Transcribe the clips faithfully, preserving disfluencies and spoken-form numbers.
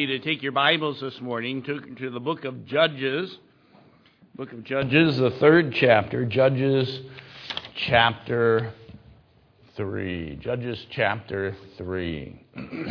To take your Bibles this morning to, to the book of Judges. Book of Judges, the third chapter. Judges chapter three. Judges chapter three.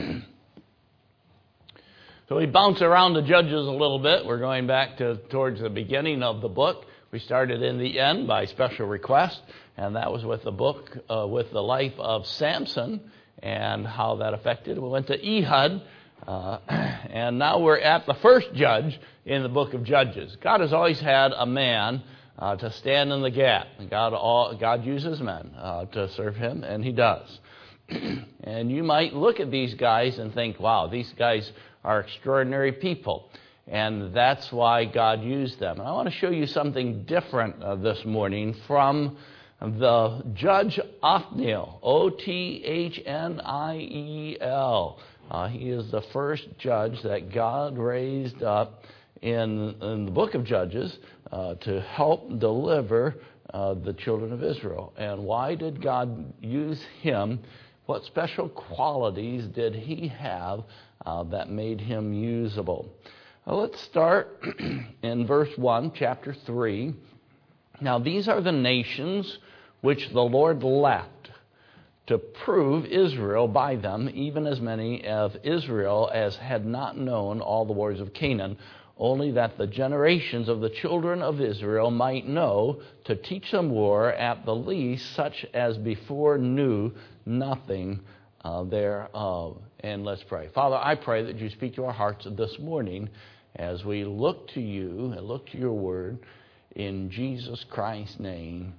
So we bounce around the Judges a little bit. We're going back to towards the beginning of the book. We started in the end by special request, and that was with the book, uh, with the life of Samson and how that affected. We went to Ehud. Uh, and now we're at the first judge in the book of Judges. God has always had a man uh, to stand in the gap. God, all, God uses men uh, to serve him, and he does. And you might look at these guys and think, wow, these guys are extraordinary people. And that's why God used them. And I want to show you something different uh, this morning from the judge Othniel, O T H N I E L. Uh, he is the first judge that God raised up in, in the book of Judges uh, to help deliver uh, the children of Israel. And why did God use him? What special qualities did he have uh, that made him usable? Well, let's start in verse one, chapter three. Now, these are the nations which the Lord left to prove Israel by them, even as many of Israel as had not known all the wars of Canaan, only that the generations of the children of Israel might know, to teach them war at the least, such as before knew nothing uh, thereof. And let's pray. Father, I pray that you speak to our hearts this morning as we look to you and look to your word. In Jesus Christ's name,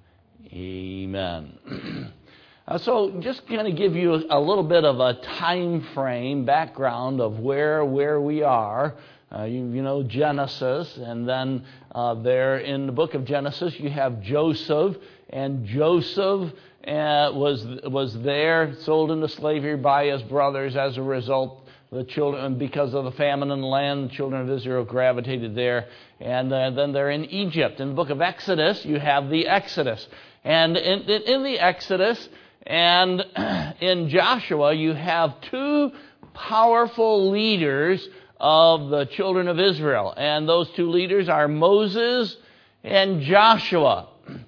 amen. Uh, so just going to give you a, a little bit of a time frame background of where where we are. Uh, you, you know, Genesis, and then uh, there in the book of Genesis you have Joseph, and Joseph uh, was was there, sold into slavery by his brothers. As a result, the children, because of the famine in the land, the children of Israel gravitated there, and uh, then they're in Egypt. In the book of Exodus, you have the Exodus, and in, in, in the Exodus. And in Joshua, you have two powerful leaders of the children of Israel. And those two leaders are Moses and Joshua.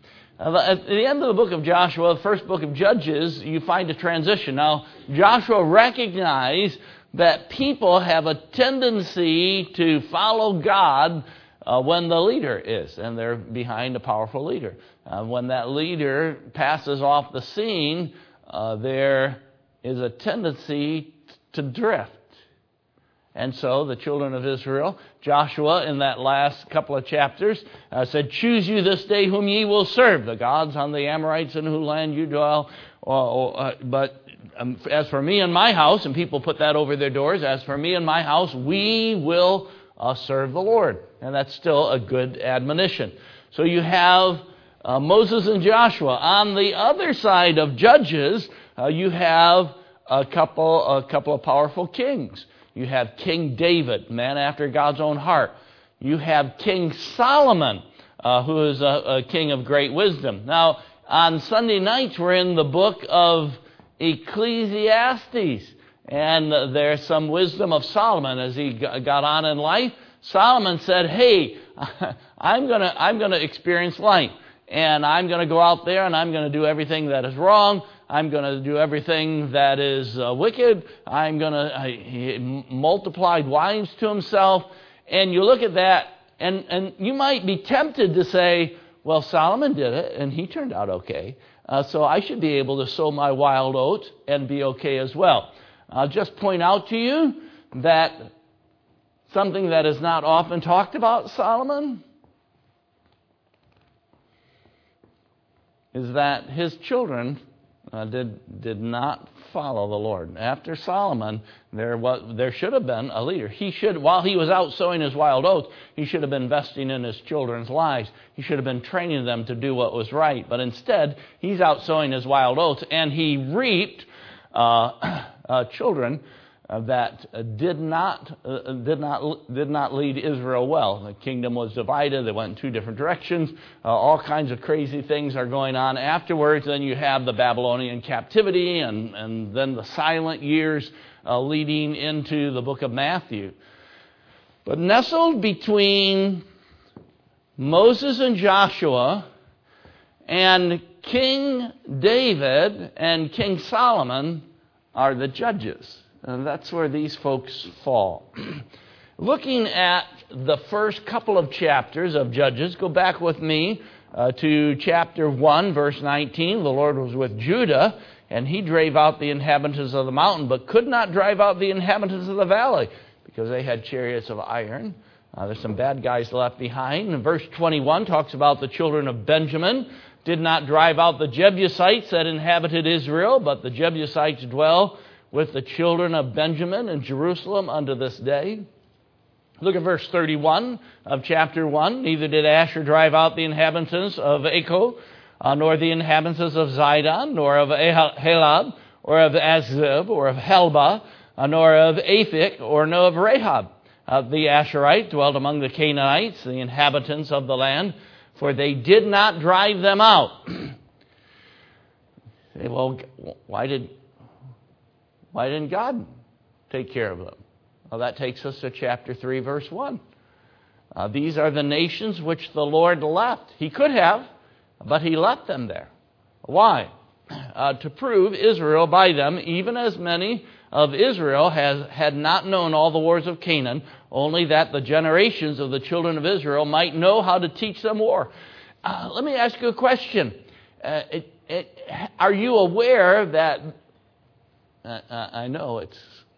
At the end of the book of Joshua, the first book of Judges, you find a transition. Now, Joshua recognized that people have a tendency to follow God Uh, when the leader is, and they're behind a powerful leader. Uh, when that leader passes off the scene, uh, there is a tendency to drift. And so the children of Israel, Joshua in that last couple of chapters, uh, said, "Choose you this day whom ye will serve, the gods on the Amorites in whose land you dwell. Uh, uh, but um, as for me and my house," and people put that over their doors, "as for me and my house, we will Uh, serve the Lord." And that's still a good admonition. So you have uh, Moses and Joshua. On the other side of Judges, uh, you have a couple, a couple of powerful kings. You have King David, man after God's own heart. You have King Solomon, uh, who is a, a king of great wisdom. Now, on Sunday nights, we're in the book of Ecclesiastes. And there's some wisdom of Solomon as he got on in life. Solomon said, "Hey, I'm gonna I'm gonna experience life, and I'm gonna go out there and I'm gonna do everything that is wrong. I'm gonna do everything that is uh, wicked. I'm gonna." Uh, he multiplied wives to himself, and you look at that, and and you might be tempted to say, "Well, Solomon did it, and he turned out okay. Uh, so I should be able to sow my wild oats and be okay as well." I'll just point out to you that something that is not often talked about Solomon is that his children uh, did did not follow the Lord. After Solomon, there was there should have been a leader. He should, while he was out sowing his wild oats, he should have been investing in his children's lives. He should have been training them to do what was right. But instead, he's out sowing his wild oats, and he reaped Uh, uh, children uh, that uh, did not uh, did not did not lead Israel well. The kingdom was divided; they went in two different directions. Uh, all kinds of crazy things are going on afterwards. Then you have the Babylonian captivity, and and then the silent years uh, leading into the book of Matthew. But nestled between Moses and Joshua and King David and King Solomon are the judges. And that's where these folks fall. Looking at the first couple of chapters of Judges, go back with me uh, to chapter one, verse nineteen. The Lord was with Judah, and he drave out the inhabitants of the mountain, but could not drive out the inhabitants of the valley, because they had chariots of iron. Uh, there's some bad guys left behind. And verse twenty-one talks about the children of Benjamin did not drive out the Jebusites that inhabited Israel, but the Jebusites dwell with the children of Benjamin in Jerusalem unto this day. Look at verse thirty-one of chapter one. Neither did Asher drive out the inhabitants of Acco, uh, nor the inhabitants of Zidon, nor of Halab, or of Azib, or of Helba, uh, nor of Aphik, or nor of Rahab. Uh, the Asherite dwelt among the Canaanites, the inhabitants of the land, for they did not drive them out. Well, why did why didn't God take care of them? Well, that takes us to chapter three, verse one. Uh, these are the nations which the Lord left. He could have, but he left them there. Why? Uh, to prove Israel by them, even as many of Israel has, had not known all the wars of Canaan, only that the generations of the children of Israel might know how to teach them war. Uh, let me ask you a question. Uh, it, it, are you aware that, uh, I know it's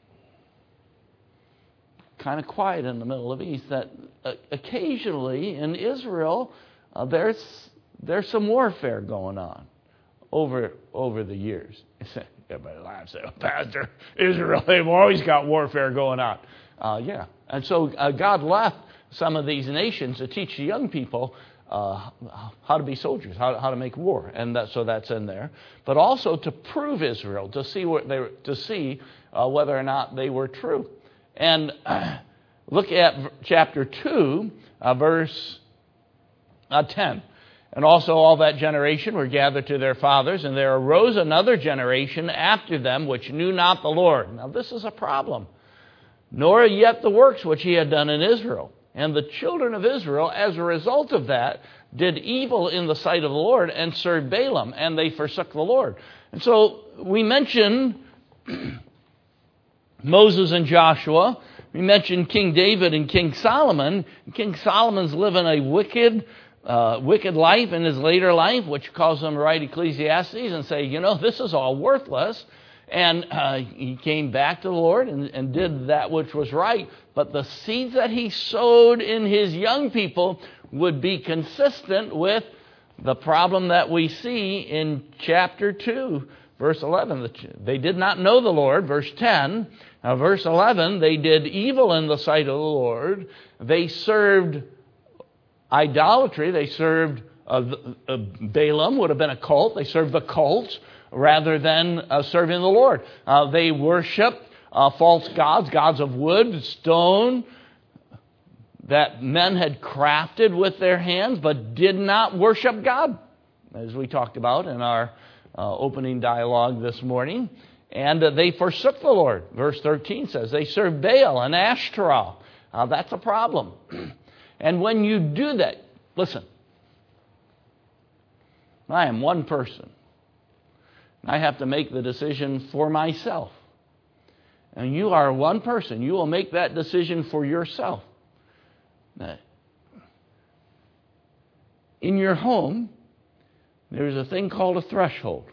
kind of quiet in the Middle of East, that uh, occasionally in Israel uh, there's there's some warfare going on over over the years. Everybody laughs at, Pastor, Israel, they've always got warfare going on. Uh, yeah, and so uh, God left some of these nations to teach the young people uh, how to be soldiers, how, how to make war, and that, so that's in there. But also to prove Israel, to see what they to see uh, whether or not they were true. And uh, look at chapter two, uh, verse uh, ten. And also all that generation were gathered to their fathers, and there arose another generation after them which knew not the Lord. Now this is a problem. Nor yet the works which he had done in Israel. And the children of Israel, as a result of that, did evil in the sight of the Lord and served Balaam, and they forsook the Lord. And so we mention Moses and Joshua. We mentioned King David and King Solomon. King Solomon's living a wicked, uh, wicked life in his later life, which caused him to write Ecclesiastes and say, you know, this is all worthless. And uh, he came back to the Lord and, and did that which was right. But the seeds that he sowed in his young people would be consistent with the problem that we see in chapter two, verse eleven. They did not know the Lord, verse ten. Now, verse eleven, they did evil in the sight of the Lord. They served idolatry. They served uh, uh, Balaam, would have been a cult. They served the cults rather than uh, serving the Lord. Uh, they worshiped uh, false gods, gods of wood, stone, that men had crafted with their hands, but did not worship God, as we talked about in our uh, opening dialogue this morning. And uh, they forsook the Lord. Verse thirteen says they served Baal and Ashtaroth. Uh, that's a problem. And when you do that, listen, I am one person. I have to make the decision for myself. And you are one person. You will make that decision for yourself. In your home, there's a thing called a threshold.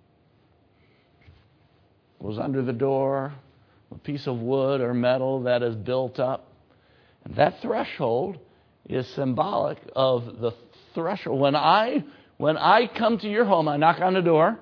It goes under the door, a piece of wood or metal that is built up. And that threshold is symbolic of the threshold. When I, when I come to your home, I knock on the door.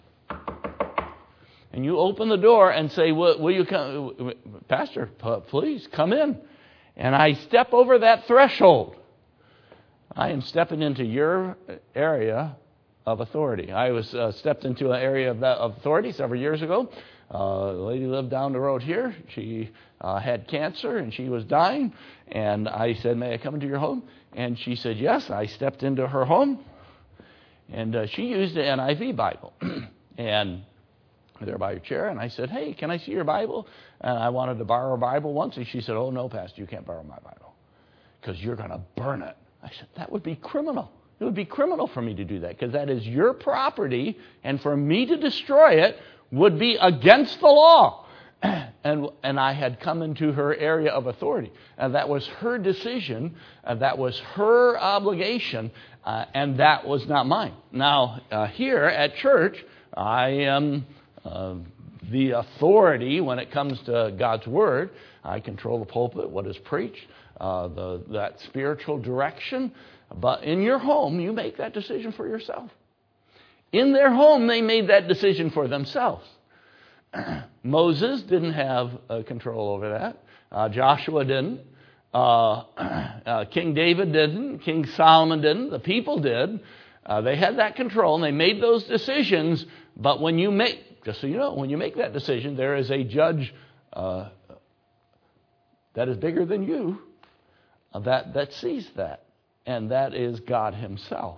And you open the door and say, will, will you come? Pastor, please come in. And I step over that threshold. I am stepping into your area of authority. I was uh, stepped into an area of, that, of authority several years ago. Uh, a lady lived down the road here. She uh, had cancer and she was dying. And I said, may I come into your home? And she said, yes. I stepped into her home. And uh, she used the N I V Bible. And there by your chair, and I said, hey, can I see your Bible? And I wanted to borrow a Bible once, and she said, oh, no, Pastor, you can't borrow my Bible because you're going to burn it. I said, that would be criminal. It would be criminal for me to do that because that is your property, and for me to destroy it would be against the law. And and I had come into her area of authority. And that was her decision. Uh, that was her obligation. Uh, and that was not mine. Now, uh, here at church, I am uh, the authority when it comes to God's Word. I control the pulpit, what is preached, uh, the that spiritual direction. But in your home, you make that decision for yourself. In their home, they made that decision for themselves. Moses didn't have uh, control over that. Uh, Joshua didn't. Uh, uh, King David didn't. King Solomon didn't. The people did. Uh, they had that control, and they made those decisions. But when you make, just so you know, when you make that decision, there is a judge uh, that is bigger than you uh, that, that sees that. And that is God Himself.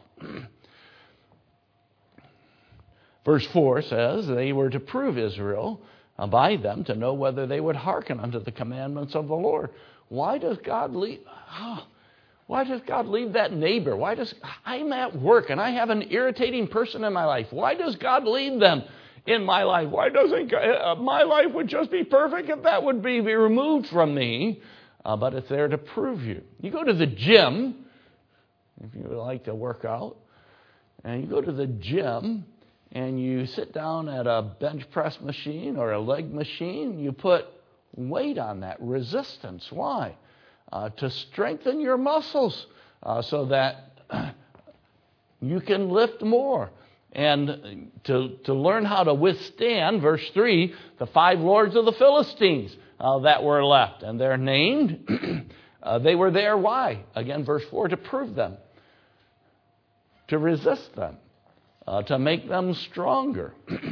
Verse four says, they were to prove Israel uh, by them to know whether they would hearken unto the commandments of the Lord. Why does God leave? Oh, why does God leave that neighbor? Why does I'm at work and I have an irritating person in my life? Why does God leave them in my life? Why doesn't God, uh, my life would just be perfect if that would be, be removed from me? Uh, but it's there to prove you. You go to the gym, if you would like to work out, and you go to the gym. And you sit down at a bench press machine or a leg machine, you put weight on that, resistance. Why? Uh, to strengthen your muscles uh, so that you can lift more. And to, to learn how to withstand, verse three, the five lords of the Philistines uh, that were left. And they're named. uh, they were there, why? Again, verse four, to prove them, to resist them. Uh, to make them stronger.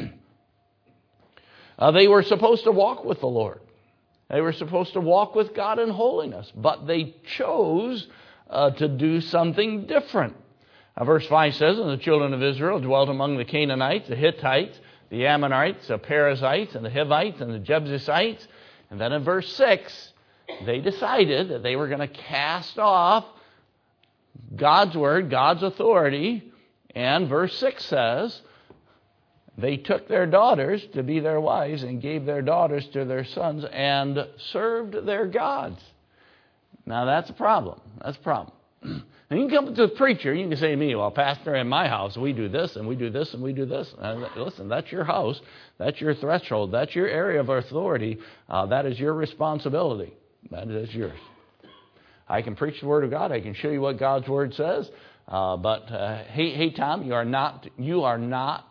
uh, they were supposed to walk with the Lord. They were supposed to walk with God in holiness. But they chose uh, to do something different. Uh, verse five says, and the children of Israel dwelt among the Canaanites, the Hittites, the Ammonites, the Perizzites, and the Hivites, and the Jebusites. And then in verse six, they decided that they were going to cast off God's word, God's authority. And verse six says, they took their daughters to be their wives and gave their daughters to their sons and served their gods. Now that's a problem. That's a problem. And you can come to the preacher, you can say to me, well, Pastor, in my house, we do this and we do this and we do this. And listen, that's your house. That's your threshold. That's your area of authority. Uh, that is your responsibility. That is yours. I can preach the Word of God. I can show you what God's Word says. Uh, but uh, hey, hey, Tom, you are not you are not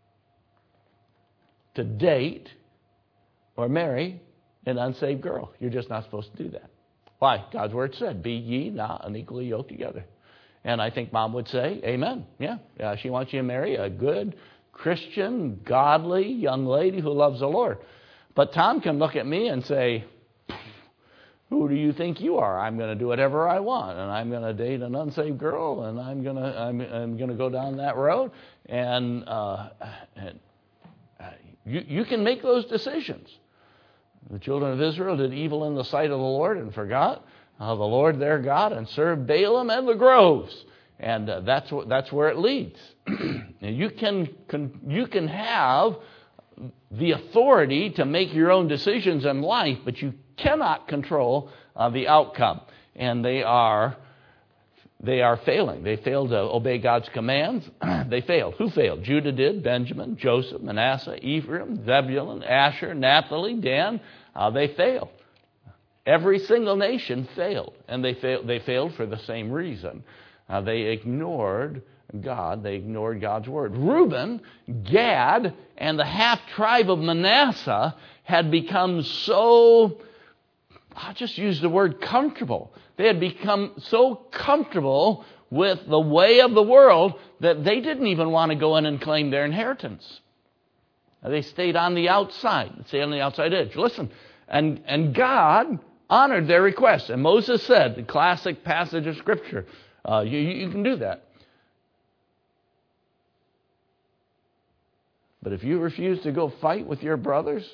to date or marry an unsaved girl. You're just not supposed to do that. Why? God's Word said, "Be ye not unequally yoked together." And I think Mom would say, "Amen." Yeah, uh, she wants you to marry a good Christian, godly young lady who loves the Lord. But Tom can look at me and say, who do you think you are? I'm going to do whatever I want, and I'm going to date an unsaved girl, and I'm going to I'm, I'm going to go down that road. And, uh, and uh, you you can make those decisions. The children of Israel did evil in the sight of the Lord and forgot uh, the Lord their God and served Balaam and the groves, and uh, that's what that's where it leads. And you can, can you can have the authority to make your own decisions in life, but you cannot control uh, the outcome. And they are they are failing. They failed to obey God's commands. They failed. Who failed? Judah did, Benjamin, Joseph, Manasseh, Ephraim, Zebulun, Asher, Naphtali, Dan. Uh, they failed. Every single nation failed. And they failed, they failed for the same reason. Uh, they ignored God. They ignored God's word. Reuben, Gad, and the half tribe of Manasseh had become so, I'll just use the word comfortable. They had become so comfortable with the way of the world that they didn't even want to go in and claim their inheritance. They stayed on the outside, stayed on the outside edge. Listen, and, and God honored their request. And Moses said, the classic passage of Scripture, uh, you, you can do that. But if you refuse to go fight with your brothers,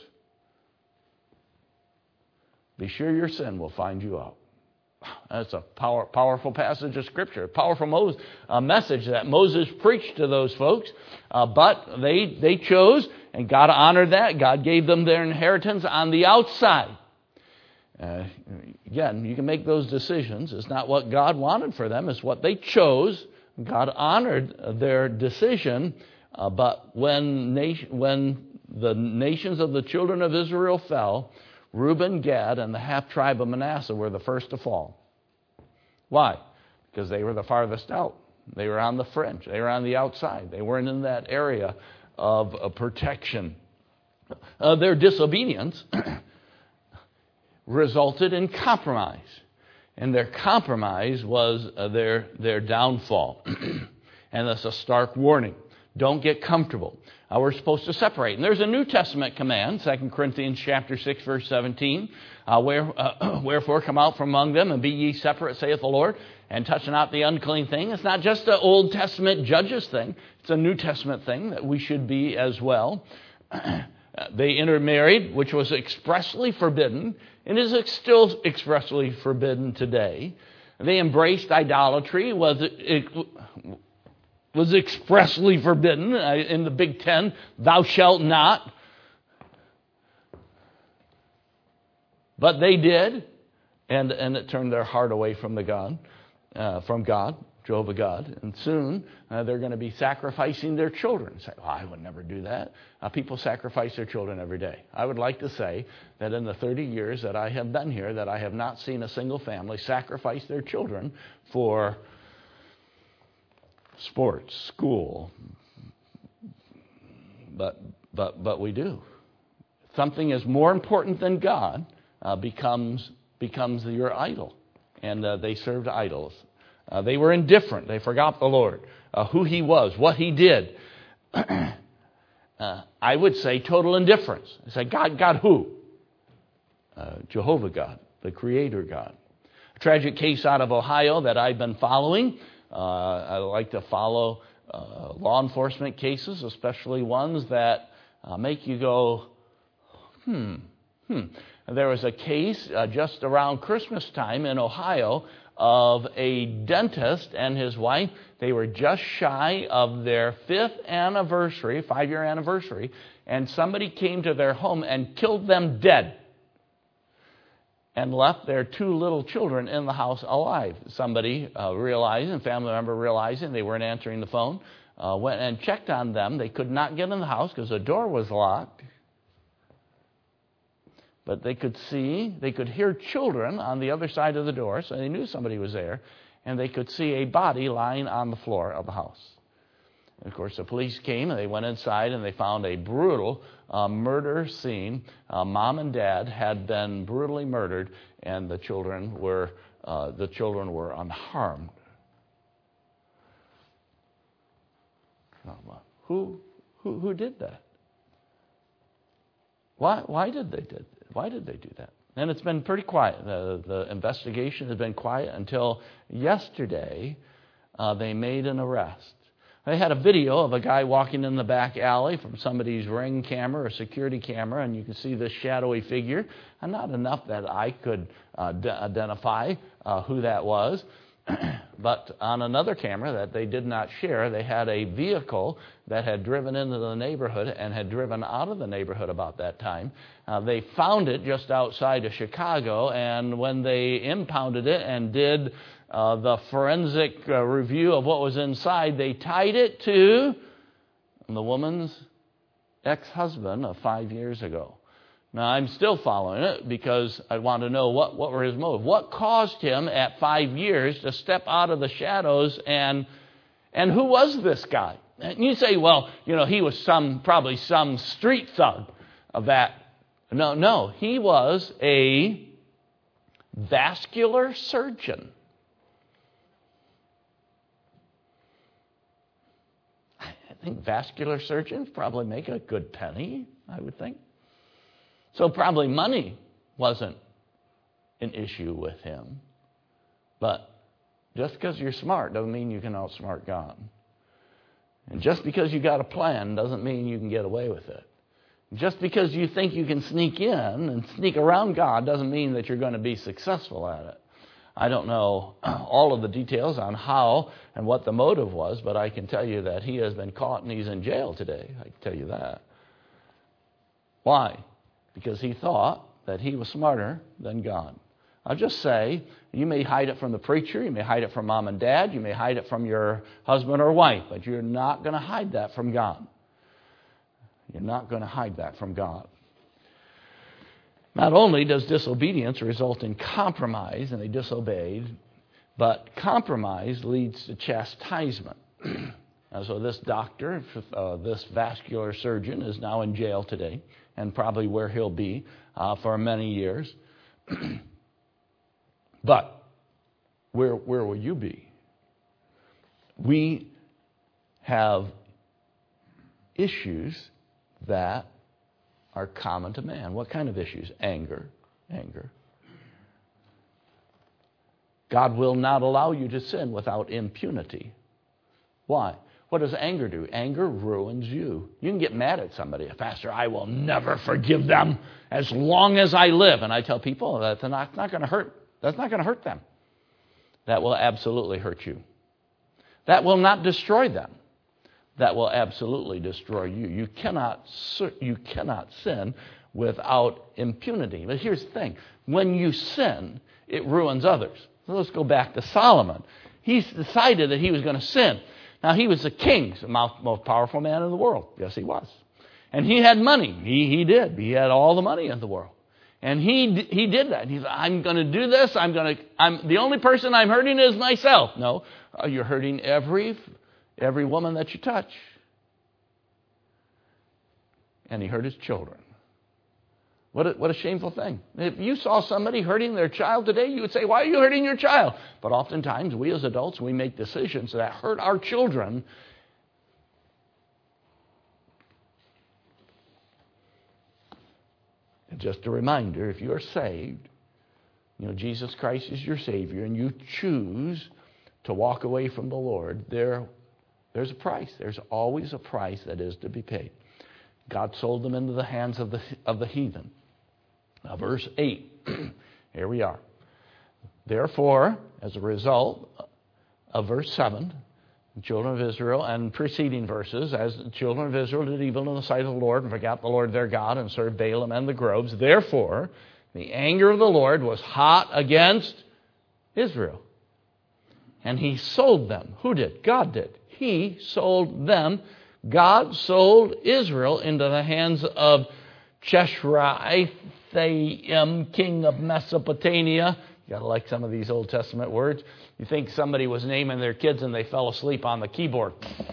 be sure your sin will find you out. That's a power, powerful passage of Scripture, a powerful Moses, uh, message that Moses preached to those folks. Uh, but they they chose, and God honored that. God gave them their inheritance on the outside. Uh, again, you can make those decisions. It's not what God wanted for them. It's what they chose. God honored their decision. Uh, but when nation, when the nations of the children of Israel fell, Reuben, Gad, and the half-tribe of Manasseh were the first to fall. Why? Because they were the farthest out. They were on the fringe. They were on the outside. They weren't in that area of uh, protection. Uh, their disobedience resulted in compromise. And their compromise was uh, their, their downfall. And that's a stark warning. Don't get comfortable. Uh, we're supposed to separate. And there's a New Testament command, Second Corinthians chapter six, verse seventeen. Uh, where, uh, Wherefore come out from among them and be ye separate, saith the Lord, and touch not the unclean thing. It's not just an Old Testament judges thing. It's a New Testament thing that we should be as well. They intermarried, which was expressly forbidden, and is still expressly forbidden today. They embraced idolatry, was it, was expressly forbidden in the Big Ten. Thou shalt not. But they did, and, and it turned their heart away from the God, uh, from God, Jehovah God. And soon uh, they're going to be sacrificing their children. Say, well, I would never do that. Uh, people sacrifice their children every day. I would like to say that in the thirty years that I have been here, that I have not seen a single family sacrifice their children for sports, school. But but but we do. Something is more important than God uh, becomes becomes your idol, and uh, they served idols. Uh, they were indifferent. They forgot the Lord, uh, who He was, what He did. uh, I would say total indifference. I say, God, God who? Uh, Jehovah God, the Creator God. A tragic case out of Ohio that I've been following. Uh, I like to follow uh, law enforcement cases, especially ones that uh, make you go, hmm, hmm. There was a case uh, just around Christmas time in Ohio of a dentist and his wife. They were just shy of their fifth anniversary, five-year anniversary, and somebody came to their home and killed them dead and left their two little children in the house alive. Somebody uh, realizing, family member realizing they weren't answering the phone, uh, went and checked on them. They could not get in the house because the door was locked. But they could see, they could hear children on the other side of the door, so they knew somebody was there, and they could see a body lying on the floor of the house. And of course, the police came, and they went inside, and they found a brutal uh, murder scene. Uh, Mom and Dad had been brutally murdered, and the children were uh, the children were unharmed. Who who who did that? Why why did they did why did they do that? And it's been pretty quiet. The, the investigation has been quiet until yesterday. Uh, they made an arrest. They had a video of a guy walking in the back alley from somebody's Ring camera or security camera, and you can see this shadowy figure. And not enough that I could uh, d- identify uh, who that was. But on another camera that they did not share, they had a vehicle that had driven into the neighborhood and had driven out of the neighborhood about that time. Uh, they found it just outside of Chicago, and when they impounded it and did uh, the forensic uh, review of what was inside, they tied it to the woman's ex-husband of five years ago. Now, I'm still following it because I want to know what, what were his motives. What caused him at five years to step out of the shadows, and and who was this guy? And you say, well, you know, he was some probably some street thug of that. No, no, he was a vascular surgeon. I think vascular surgeons probably make a good penny, I would think. So probably money wasn't an issue with him. But just because you're smart doesn't mean you can outsmart God. And just because you got a plan doesn't mean you can get away with it. Just because you think you can sneak in and sneak around God doesn't mean that you're going to be successful at it. I don't know all of the details on how and what the motive was, but I can tell you that he has been caught and he's in jail today. I can tell you that. Why? Because he thought that he was smarter than God. I'll just say, you may hide it from the preacher, you may hide it from mom and dad, you may hide it from your husband or wife, but you're not going to hide that from God. You're not going to hide that from God. Not only does disobedience result in compromise, and they disobeyed, but compromise leads to chastisement. And so this doctor, uh, this vascular surgeon, is now in jail today, and probably where he'll be uh, for many years. But where where will you be? We have issues that are common to man. What kind of issues? Anger. Anger. God will not allow you to sin without impunity. Why? What does anger do? Anger ruins you. You can get mad at somebody. Pastor, I will never forgive them as long as I live. And I tell people that's not, not going to hurt. That's not going to hurt them. That will absolutely hurt you. That will not destroy them. That will absolutely destroy you. You cannot, you cannot sin without impunity. But here's the thing. When you sin, it ruins others. So let's go back to Solomon. He's decided that he was going to sin. Now, he was the king, the most powerful man in the world. Yes, he was. And he had money. He, he did. He had all the money in the world. And he he did that. He said, I'm going to do this. I'm going to. I'm the only person I'm hurting is myself. No, uh, you're hurting every every woman that you touch. And he hurt his children. What a, what a shameful thing. If you saw somebody hurting their child today, you would say, why are you hurting your child? But oftentimes, we as adults, we make decisions that hurt our children. And just a reminder, if you are saved, you know, Jesus Christ is your Savior, and you choose to walk away from the Lord, there, there's a price. There's always a price that is to be paid. God sold them into the hands of the of the heathen. Now, verse eight, here we are. Therefore, as a result of verse seven, the children of Israel, and preceding verses, as the children of Israel did evil in the sight of the Lord and forgot the Lord their God and served Baalim and the groves, therefore, the anger of the Lord was hot against Israel. And he sold them. Who did? God did. He sold them. God sold Israel into the hands of Cheshraithaim, king of Mesopotamia. You got to like some of these Old Testament words. You think somebody was naming their kids and they fell asleep on the keyboard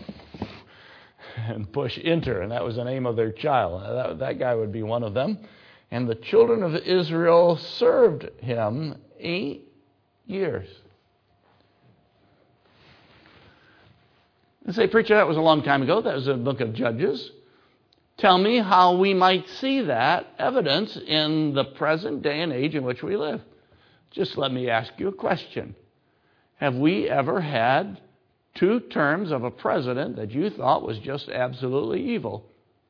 and push enter, and that was the name of their child. That, that guy would be one of them. And the children of Israel served him eight years. And say, preacher, that was a long time ago. That was the book of Judges. Tell me how we might see that evidence in the present day and age in which we live. Just let me ask you a question. Have we ever had two terms of a president that you thought was just absolutely evil?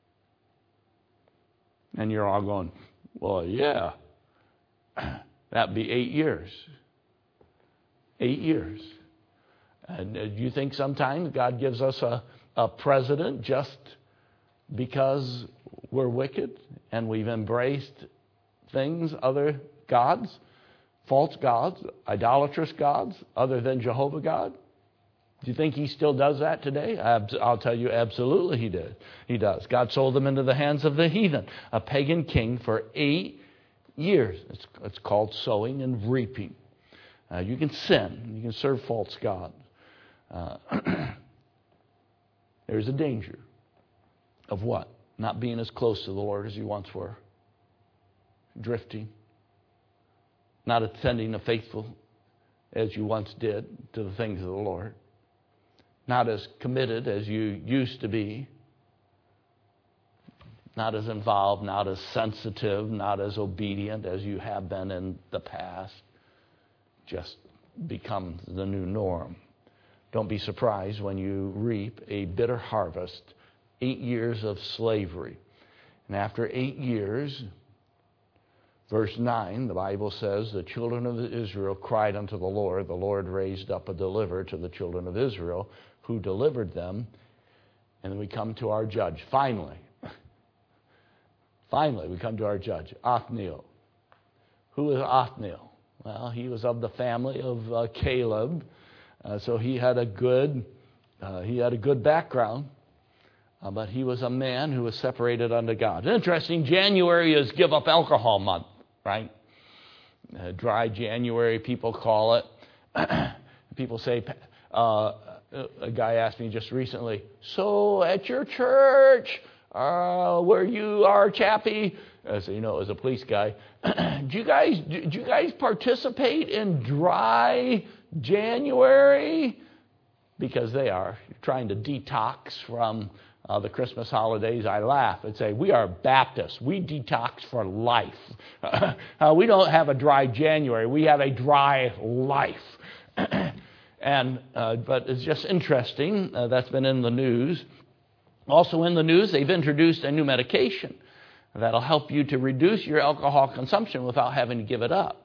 And you're all going, well, yeah. That'd be eight years. Eight years. And do you think sometimes God gives us a, a president just because we're wicked and we've embraced things, other gods, false gods, idolatrous gods, other than Jehovah God? Do you think he still does that today? I'll tell you, absolutely he did. He does. God sold them into the hands of the heathen, a pagan king, for eight years. It's, it's called sowing and reaping. Uh, you can sin. You can serve false gods. Uh, there's a danger of what? Not being as close to the Lord as you once were. Drifting. Not attending a faithful as you once did to the things of the Lord. Not as committed as you used to be. Not as involved, not as sensitive, not as obedient as you have been in the past. Just becomes the new norm. don't be surprised when you reap a bitter harvest, eight years of slavery. And after eight years, verse nine, the Bible says, the children of Israel cried unto the Lord. The Lord raised up a deliverer to the children of Israel, who delivered them. And then we come to our judge. Finally, finally, we come to our judge, Othniel. Who is Othniel? Well, he was of the family of uh, Caleb. Uh, so he had a good, uh, he had a good background, uh, but he was a man who was separated unto God. Interesting. January is Give Up Alcohol Month, right? Uh, dry January, people call it. People say. Uh, a guy asked me just recently. So at your church, uh, where you are, Chappie, uh, so you know, it was a police guy. do you guys do, do you guys participate in dry January? Because they are trying to detox from uh, the Christmas holidays. I laugh and say, we are Baptists. We detox for life. uh, we don't have a dry January. We have a dry life. and uh, But it's just interesting. Uh, that's been in the news. Also in the news, they've introduced a new medication that'll help you to reduce your alcohol consumption without having to give it up.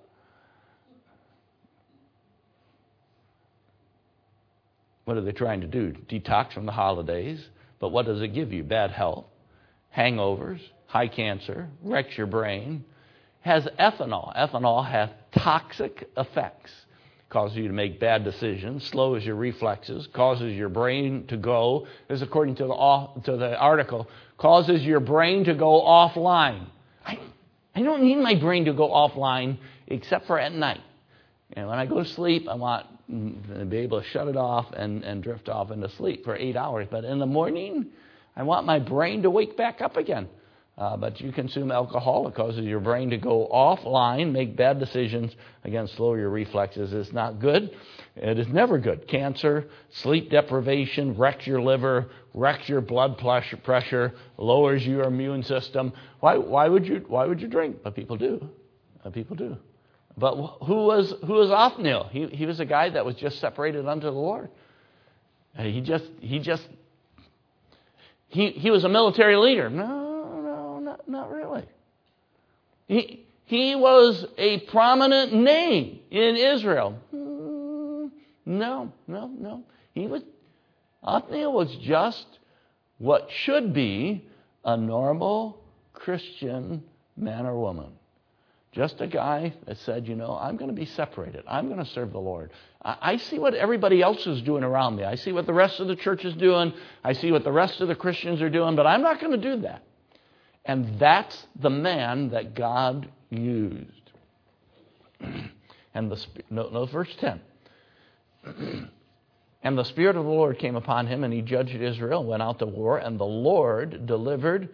What are they trying to do? Detox from the holidays. But what does it give you? Bad health, hangovers, high cancer, wrecks your brain. Has ethanol. Ethanol has toxic effects. Causes you to make bad decisions, slows your reflexes, causes your brain to go, this is according to the, off, to the article, causes your brain to go offline. I, I don't need my brain to go offline except for at night. And when I go to sleep, I want to be able to shut it off and, and drift off into sleep for eight hours. But in the morning, I want my brain to wake back up again. Uh, but you consume alcohol, it causes your brain to go offline, make bad decisions, again, slow your reflexes. It's not good. It is never good. Cancer, sleep deprivation, wrecks your liver, wrecks your blood pressure, lowers your immune system. Why, why would you, why would you drink? But people do. Uh, people do. But who was, who was Othniel? He, he was a guy that was just separated unto the Lord. Uh, he just, he just, he, he was a military leader. No. Not really. He, he was a prominent name in Israel. Mm, no, no, no. He was, Othniel was just what should be a normal Christian man or woman. Just a guy that said, you know, I'm going to be separated. I'm going to serve the Lord. I, I see what everybody else is doing around me. I see what the rest of the church is doing. I see what the rest of the Christians are doing, but I'm not going to do that. And that's the man that God used. And the no, no, verse ten. And the Spirit of the Lord came upon him, and he judged Israel, went out to war, and the Lord delivered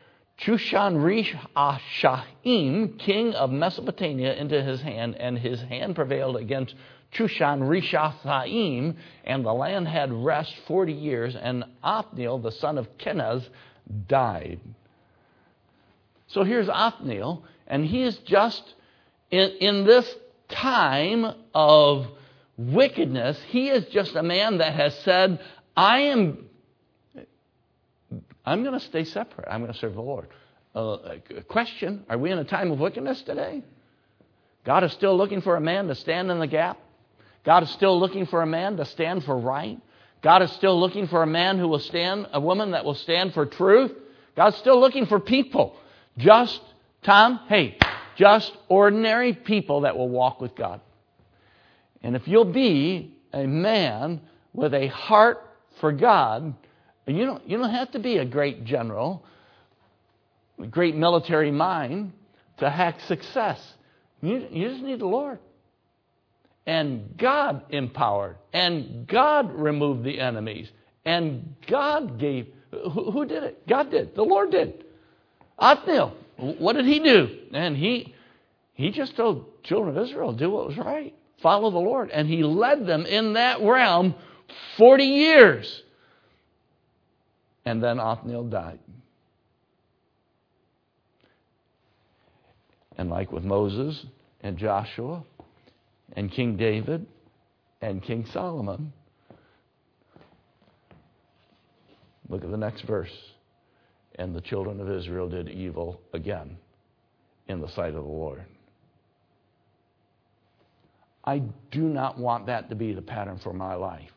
Chushan-Rishathaim, king of Mesopotamia, into his hand, and his hand prevailed against Chushan-Rishathaim, and the land had rest forty years, and Othniel, the son of Kenaz, died. So here's Othniel, and he is just in, in this time of wickedness, he is just a man that has said, I am I'm going to stay separate. I'm going to serve the Lord. Uh, question, are we in a time of wickedness today? God is still looking for a man to stand in the gap. God is still looking for a man to stand for right. God is still looking for a man who will stand, a woman that will stand for truth. God's still looking for people. Just, Tom, hey, just ordinary people that will walk with God. And if you'll be a man with a heart for God, you don't, you don't have to be a great general, a great military mind to have success. You, you just need the Lord. And God empowered. And God removed the enemies. And God gave. Who, who did it? God did. The Lord did. Othniel, what did he do? And he he just told children of Israel, do what was right. Follow the Lord. And he led them in that realm forty years. And then Othniel died. And like with Moses and Joshua and King David and King Solomon, Look at the next verse. And the children of Israel did evil again in the sight of the Lord. I do not want that to be the pattern for my life.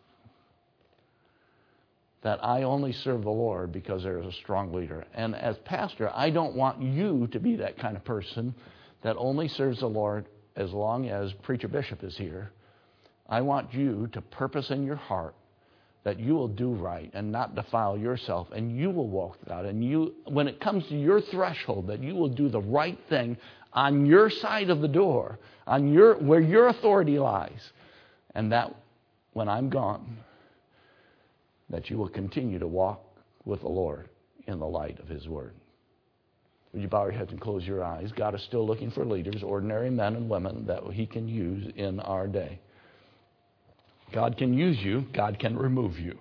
That I only serve the Lord because there is a strong leader. And as pastor, I don't want you to be that kind of person that only serves the Lord as long as Preacher Bishop is here. I want you to purpose in your heart that you will do right and not defile yourself, and you will walk with God. And you, when it comes to your threshold, that you will do the right thing on your side of the door, on your where your authority lies, and that when I'm gone, that you will continue to walk with the Lord in the light of His Word. Would you bow your heads and close your eyes? God is still looking for leaders, ordinary men and women that He can use in our day. God can use you. God can remove you.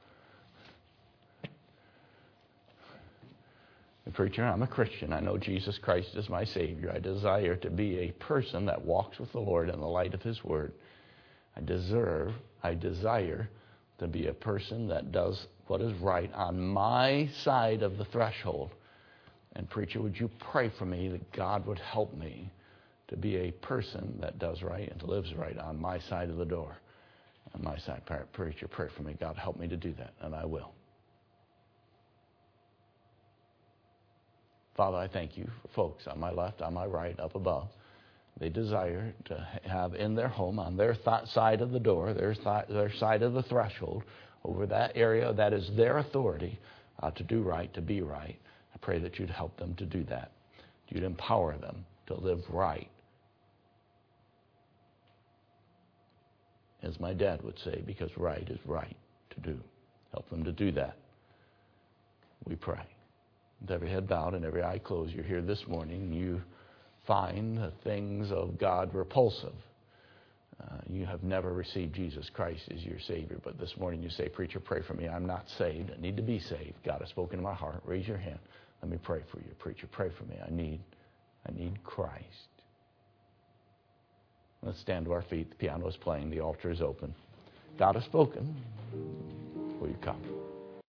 Preacher, I'm a Christian. I know Jesus Christ is my Savior. I desire to be a person that walks with the Lord in the light of His Word. I deserve, I desire to be a person that does what is right on my side of the threshold. And preacher, would you pray for me that God would help me to be a person that does right and lives right on my side of the door? On my side, preacher, pray for me. God, help me to do that, and I will. Father, I thank you for folks on my left, on my right, up above. They desire to have in their home, on their th- side of the door, their, th- their side of the threshold, over that area that is their authority uh, to do right, to be right. I pray that you'd help them to do that. You'd empower them to live right. As my dad would say, because right is right to do. Help them to do that. We pray. With every head bowed and every eye closed, you're here this morning, you find the things of God repulsive. Uh, you have never received Jesus Christ as your Savior, but this morning you say, preacher, pray for me. I'm not saved. I need to be saved. God has spoken to my heart. Raise your hand. Let me pray for you. Preacher, pray for me. I need, I need Christ. Let's stand to our feet. The piano is playing. The altar is open. God has spoken. Will you come?